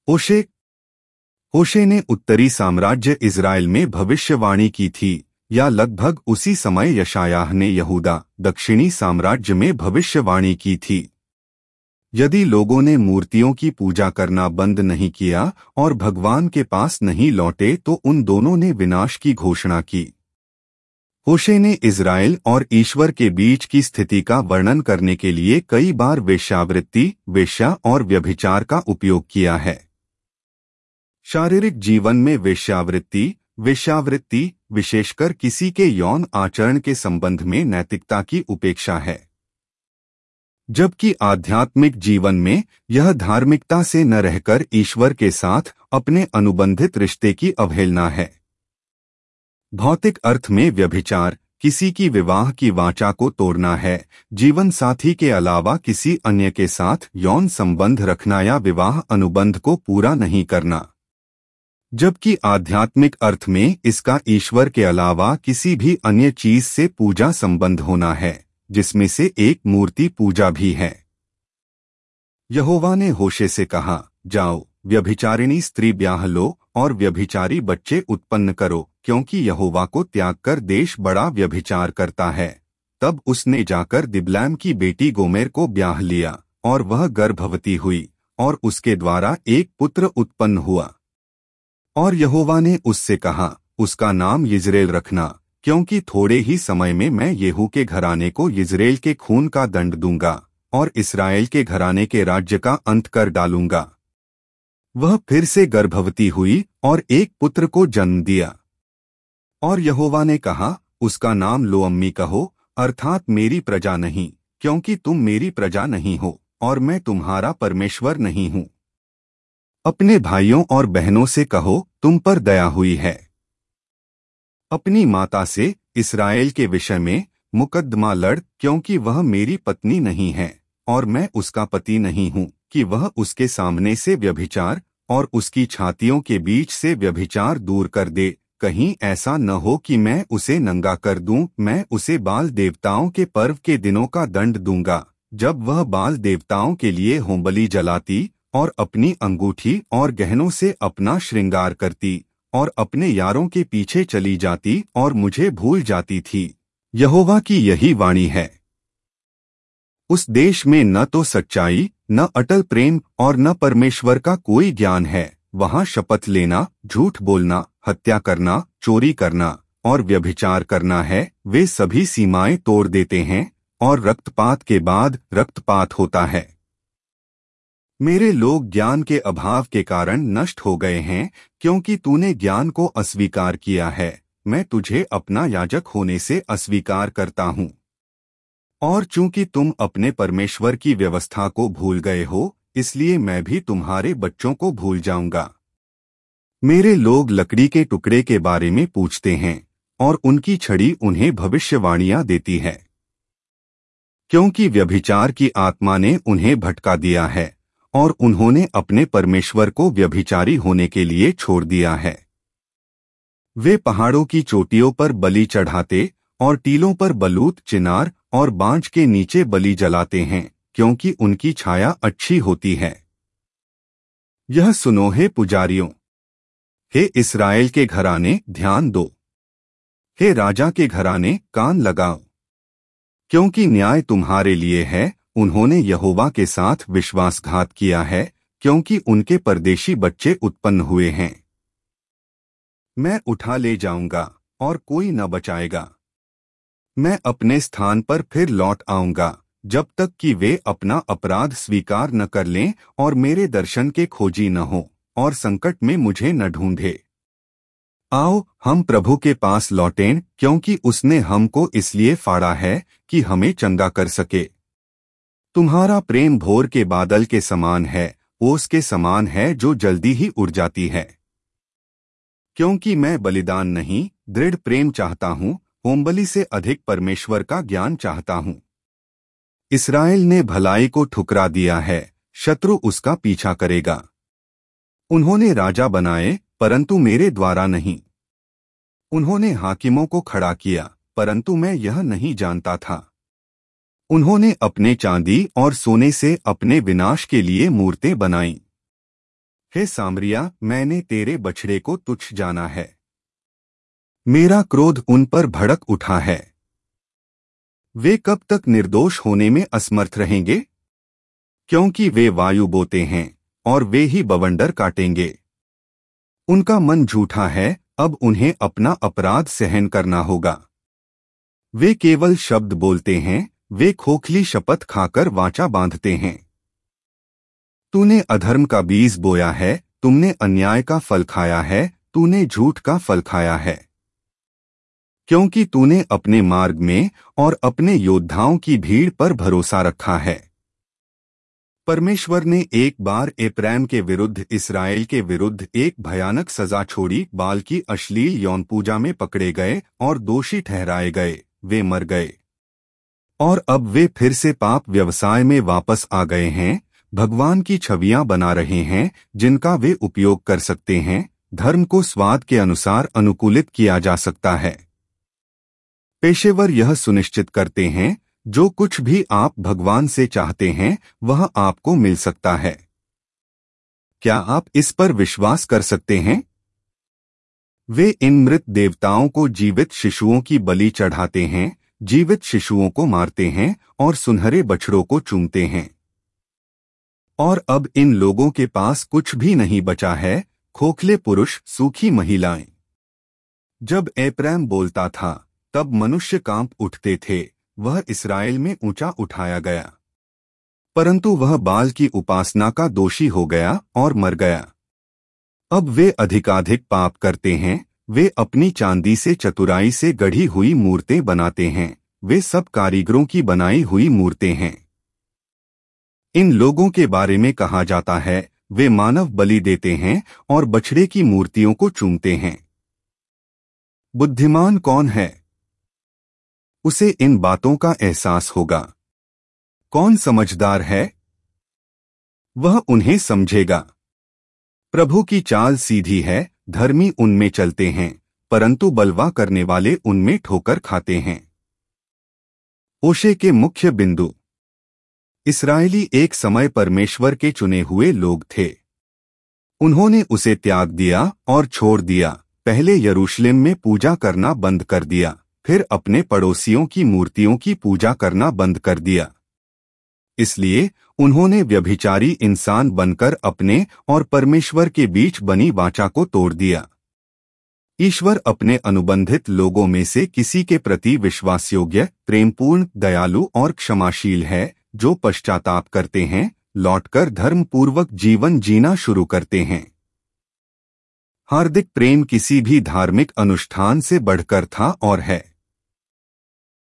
होशे होशे ने उत्तरी साम्राज्य इज़राइल में भविष्यवाणी की थी, या लगभग उसी समय यशायाह ने यहूदा दक्षिणी साम्राज्य में भविष्यवाणी की थी। यदि लोगों ने मूर्तियों की पूजा करना बंद नहीं किया और भगवान के पास नहीं लौटे तो उन दोनों ने विनाश की घोषणा की। होशे ने इज़राइल और ईश्वर के बीच की स्थिति का वर्णन करने के लिए कई बार वेश्यावृत्ति, वेश्या और व्यभिचार का उपयोग किया है। शारीरिक जीवन में वेश्यावृत्ति विशेषकर किसी के यौन आचरण के संबंध में नैतिकता की उपेक्षा है, जबकि आध्यात्मिक जीवन में यह धार्मिकता से न रहकर ईश्वर के साथ अपने अनुबंधित रिश्ते की अवहेलना है। भौतिक अर्थ में व्यभिचार किसी की विवाह की वाचा को तोड़ना है, जीवन साथी के अलावा किसी अन्य के साथ यौन संबंध रखना या विवाह अनुबंध को पूरा नहीं करना, जबकि आध्यात्मिक अर्थ में इसका ईश्वर के अलावा किसी भी अन्य चीज से पूजा संबंध होना है, जिसमें से एक मूर्ति पूजा भी है। यहोवा ने होशे से कहा, जाओ, व्यभिचारिणी स्त्री ब्याह लो और व्यभिचारी बच्चे उत्पन्न करो, क्योंकि यहोवा को त्याग कर देश बड़ा व्यभिचार करता है। तब उसने जाकर दिबलैम की बेटी गोमेर को ब्याह लिया और वह गर्भवती हुई और उसके द्वारा एक पुत्र उत्पन्न हुआ। और यहोवा ने उससे कहा, उसका नाम यिज्रेल रखना, क्योंकि थोड़े ही समय में मैं येहू के घराने को यिज्रेल के खून का दंड दूंगा और इस्राएल के घराने के राज्य का अंत कर डालूंगा। वह फिर से गर्भवती हुई और एक पुत्र को जन्म दिया। और यहोवा ने कहा, उसका नाम लोअम्मी कहो, अर्थात मेरी प्रजा नहीं, क्योंकि तुम मेरी प्रजा नहीं हो और मैं तुम्हारा परमेश्वर नहीं हूँ। अपने भाइयों और बहनों से कहो, तुम पर दया हुई है। अपनी माता से इस्राएल के विषय में मुकद्दमा लड़, क्योंकि वह मेरी पत्नी नहीं है और मैं उसका पति नहीं हूँ, कि वह उसके सामने से व्यभिचार और उसकी छातियों के बीच से व्यभिचार दूर कर दे। कहीं ऐसा न हो कि मैं उसे नंगा कर दूं। मैं उसे बाल देवताओं के पर्व के दिनों का दंड दूंगा, जब वह बाल देवताओं के लिए होमबलि जलाती और अपनी अंगूठी और गहनों से अपना श्रृंगार करती और अपने यारों के पीछे चली जाती और मुझे भूल जाती थी। यहोवा की यही वाणी है। उस देश में न तो सच्चाई, न अटल प्रेम और न परमेश्वर का कोई ज्ञान है। वहां शपथ लेना, झूठ बोलना, हत्या करना, चोरी करना और व्यभिचार करना है। वे सभी सीमाएं तोड़ देते हैं और रक्तपात के बाद रक्तपात होता है। मेरे लोग ज्ञान के अभाव के कारण नष्ट हो गए हैं, क्योंकि तूने ज्ञान को अस्वीकार किया है। मैं तुझे अपना याजक होने से अस्वीकार करता हूँ। और चूंकि तुम अपने परमेश्वर की व्यवस्था को भूल गए हो, इसलिए मैं भी तुम्हारे बच्चों को भूल जाऊंगा। मेरे लोग लकड़ी के टुकड़े के बारे में पूछते हैं और उनकी छड़ी उन्हें भविष्यवाणियां देती है, क्योंकि व्यभिचार की आत्मा ने उन्हें भटका दिया है और उन्होंने अपने परमेश्वर को व्यभिचारी होने के लिए छोड़ दिया है। वे पहाड़ों की चोटियों पर बलि चढ़ाते और टीलों पर बलूत, चिनार और बांज के नीचे बलि जलाते हैं, क्योंकि उनकी छाया अच्छी होती है। यह सुनो हे पुजारियों, हे इस्राएल के घराने, ध्यान दो। हे राजा के घराने, कान लगाओ, क्योंकि न्याय तुम्हारे लिए है। उन्होंने यहोवा के साथ विश्वासघात किया है, क्योंकि उनके परदेशी बच्चे उत्पन्न हुए हैं। मैं उठा ले जाऊंगा और कोई न बचाएगा। मैं अपने स्थान पर फिर लौट आऊंगा, जब तक कि वे अपना अपराध स्वीकार न कर लें और मेरे दर्शन के खोजी न हो और संकट में मुझे न ढूंढे। आओ, हम प्रभु के पास लौटें, क्योंकि उसने हमको इसलिए फाड़ा है कि हमें चंगा कर सके। तुम्हारा प्रेम भोर के बादल के समान है, ओस के समान है जो जल्दी ही उड़ जाती है। क्योंकि मैं बलिदान नहीं, दृढ़ प्रेम चाहता हूँ, होमबलि से अधिक परमेश्वर का ज्ञान चाहता हूँ। इस्राएल ने भलाई को ठुकरा दिया है, शत्रु उसका पीछा करेगा। उन्होंने राजा बनाए, परंतु मेरे द्वारा नहीं। उन्होंने हाकिमों को खड़ा किया, परंतु मैं यह नहीं जानता था। उन्होंने अपने चांदी और सोने से अपने विनाश के लिए मूर्तें बनाईं। हे सामरिया, मैंने तेरे बछड़े को तुच्छ जाना है। मेरा क्रोध उन पर भड़क उठा है। वे कब तक निर्दोष होने में असमर्थ रहेंगे? क्योंकि वे वायु बोते हैं और वे ही बवंडर काटेंगे। उनका मन झूठा है, अब उन्हें अपना अपराध सहन करना होगा। वे केवल शब्द बोलते हैं, वे खोखली शपथ खाकर वाचा बांधते हैं। तूने अधर्म का बीज बोया है, तुमने अन्याय का फल खाया है, तूने झूठ का फल खाया है। क्योंकि तूने अपने मार्ग में और अपने योद्धाओं की भीड़ पर भरोसा रखा है। परमेश्वर ने एक बार एप्रैम के विरुद्ध, इस्राएल के विरुद्ध एक भयानक सजा छोड़ी। बाल की अश्लील यौन पूजा में पकड़े गए और दोषी ठहराए गए, वे मर गए। और अब वे फिर से पाप व्यवसाय में वापस आ गए हैं, भगवान की छवियां बना रहे हैं जिनका वे उपयोग कर सकते हैं। धर्म को स्वाद के अनुसार अनुकूलित किया जा सकता है। पेशेवर यह सुनिश्चित करते हैं जो कुछ भी आप भगवान से चाहते हैं वह आपको मिल सकता है। क्या आप इस पर विश्वास कर सकते हैं? वे इन मृत देवताओं को जीवित शिशुओं की बलि चढ़ाते हैं, जीवित शिशुओं को मारते हैं और सुनहरे बछड़ों को चूमते हैं। और अब इन लोगों के पास कुछ भी नहीं बचा है, खोखले पुरुष, सूखी महिलाएं। जब एप्रैम बोलता था तब मनुष्य कांप उठते थे, वह इस्राएल में ऊंचा उठाया गया। परंतु वह बाल की उपासना का दोषी हो गया और मर गया। अब वे अधिकाधिक पाप करते हैं, वे अपनी चांदी से चतुराई से गढ़ी हुई मूर्तें बनाते हैं, वे सब कारीगरों की बनाई हुई मूर्तें हैं। इन लोगों के बारे में कहा जाता है, वे मानव बलि देते हैं और बछड़े की मूर्तियों को चूमते हैं। बुद्धिमान कौन है? उसे इन बातों का एहसास होगा। कौन समझदार है? वह उन्हें समझेगा। प्रभु की चाल सीधी है, धर्मी उनमें चलते हैं, परंतु बलवा करने वाले उनमें ठोकर खाते हैं। ओशे के मुख्य बिंदु। इस्राएली एक समय परमेश्वर के चुने हुए लोग थे। उन्होंने उसे त्याग दिया और छोड़ दिया। पहले यरूशलेम में पूजा करना बंद कर दिया, फिर अपने पड़ोसियों की मूर्तियों की पूजा करना बंद कर दिया। इसलिए उन्होंने व्यभिचारी इंसान बनकर अपने और परमेश्वर के बीच बनी वाचा को तोड़ दिया। ईश्वर अपने अनुबंधित लोगों में से किसी के प्रति विश्वासयोग्य, प्रेमपूर्ण, दयालु और क्षमाशील है, जो पश्चाताप करते हैं, लौटकर धर्मपूर्वक जीवन जीना शुरू करते हैं। हार्दिक प्रेम किसी भी धार्मिक अनुष्ठान से बढ़कर था और है।